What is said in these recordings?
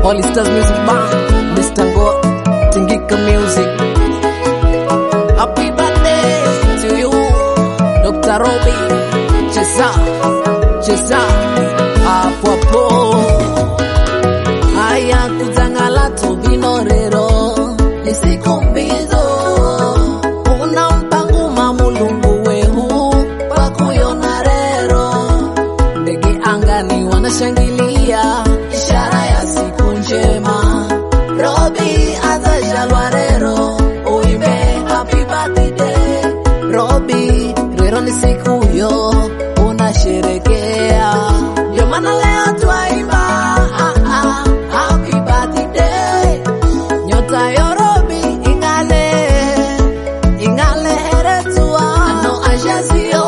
All Stars Music Band, Mr. Ngo, Tingika Music. Happy birthday to you, Dr. Robbie. Cheza hapo hapo. Haya kuzangala tubinorero isikumbizo. Una mpango mamulungu wehu wakuyona rero. Ndege angani wanashangilia ishara ya siku njema. Robbie azajalwa rero uimbe happy birthday. Robbie rero ni siku yo unasherekea, ndio maana leo twaimba happy birthday. Nyota ya Robbie ingale heretua ano ajazio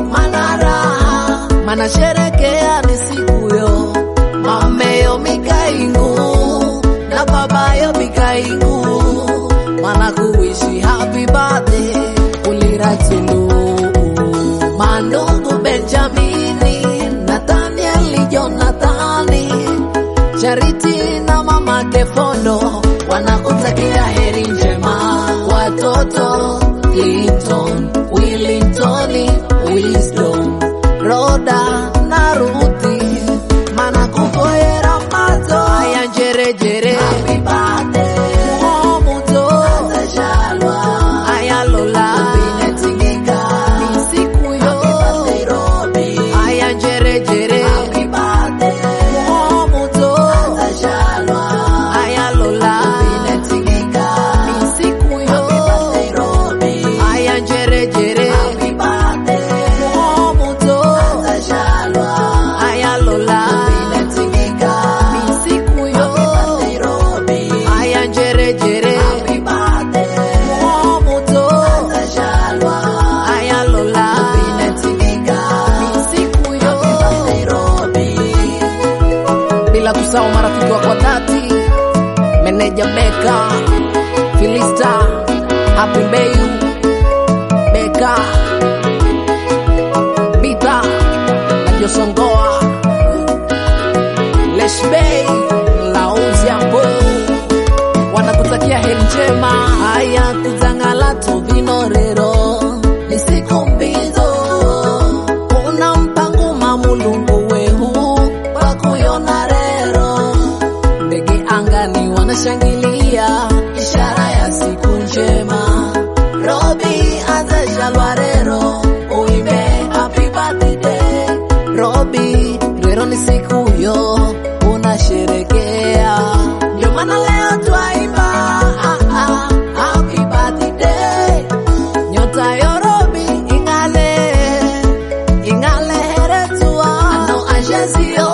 mana sherekea ni siku yo. Mameyo mikaingu na babayo mikaingu mana kuishi happy birthday uliratulu. Mandugu Benjamini, Nathanieli, Jonathani, Charity na mama Kefondo wanakutakia heri njema. Watoto Clinton, Willington, Wisdom, Roda na Ruthi mana kukoyera mato. Haya jerejere happy birthday Muto atashalwa. Haya Lola kusao marafiki wa kwa dhati, meneja Beka, Filista, Happy Bayu, Beka, Bita, na Josongoa, Leshbei, Lauzi Ambo, wanakutakia heri njema. Haya kuzangala tubinorero nisikumbizo. Una mpango mamulungu wehu wakuyona rero. Ndege angani wanashangilia ishara ya siku njema. Robbie azajalwa rero uimbe happy birthday. Robbie rero ni siku yo unasherekea, ndio maana leo twaimba happy birthday. Nyota ya Robbie ingale heretua ano ajazio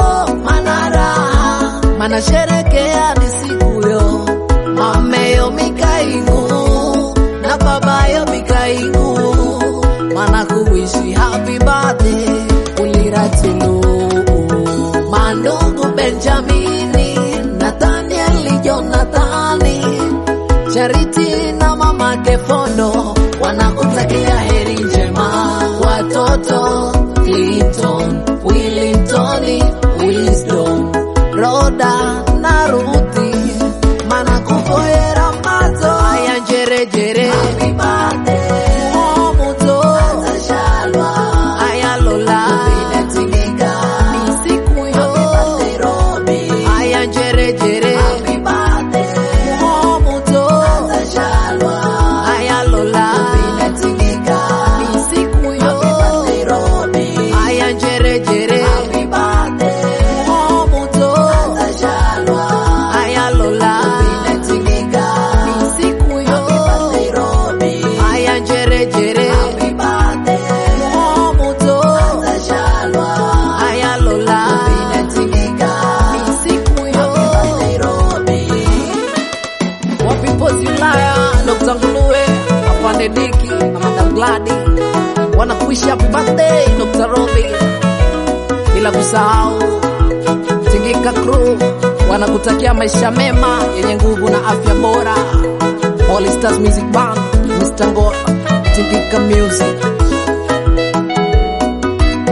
mana sherekea ni siku yo. Mameyo mikaingu na babayo mikaingu mana kuishi happy birthday uliratulu. Mandugu Benjamini, Nathanieli, Jonathani, Charity na mama Kefondo wanakutakia heri njema. Watoto Clinton, Willington, Wisdom, Roda na Ruthi mana kukoyera mato. Haya jerejere happy birthday Muto atashalwa. Haya Lola inatingika ni siku yo. Happy birthday Robbie. Haya jerejere happy birthday Muto atashalwa. Haya Lola inatingika ni siku yo. Happy birthday Robbie. Haya jerejere happy birthday Muto atashalwa. Haya Lola inatingika ni siku yo. Happy birthday Robbie. Haya jerejere happy birthday Muto atashalwa. Haya Lola inatingika ni siku yo. Happy birthday Robbie. Wapi pozi Ulaya, Dr. Nguluwe, Afande Diki na Madam Gladi wanakuishi happy birthday Dr. Robbie. Bila kusahau Tingika Crew wanakutakia maisha mema yenye nguvu na afya bora. All Stars Music Band, Mr. Ngo, Tingika Music.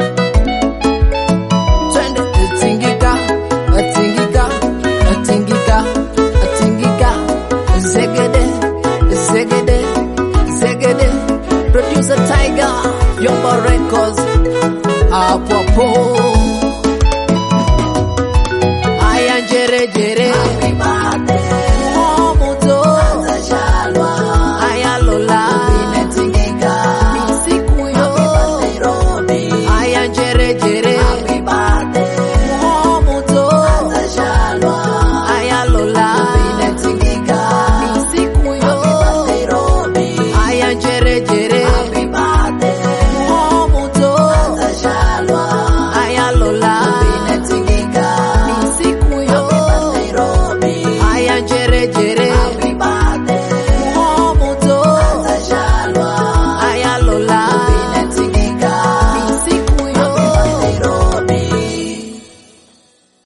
Twende Tingika, Tingika, Tingika. Yomba Records hapo hapo.